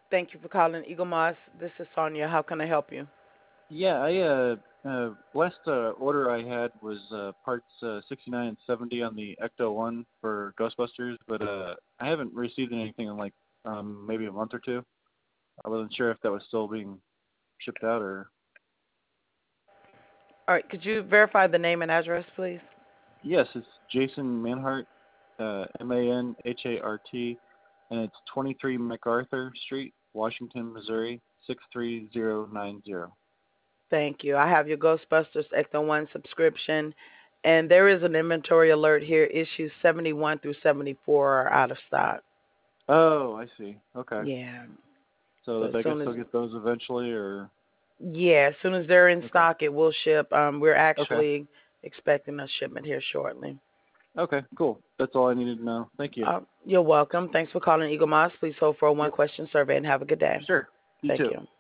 Thank you for calling Eagle Moss. This is Sonia. How can I help you? Yeah, last order I had was parts 69 and 70 on the Ecto One for Ghostbusters, but I haven't received anything in like maybe a month or two. I wasn't sure if that was still being shipped out or. All right, could you verify the name and address, please? Yes, it's Jason Manhart, Manhart, and it's 23 MacArthur Street, Washington, Missouri 63090. Thank you. I have your Ghostbusters Ecto 1 subscription, and there is an inventory alert here. Issues 71 through 74 are out of stock. Oh, I see. Okay. Yeah. So So as I guess soon as I'll get those eventually, or yeah, as soon as they're in okay. stock, it will ship. We're Okay. actually expecting a shipment here shortly. Okay, cool. That's all I needed to know. Thank you. You're welcome. Thanks for calling Eagle Moss. Please hold for a Yep. one-question survey and have a good day. Sure. You Thank too. you.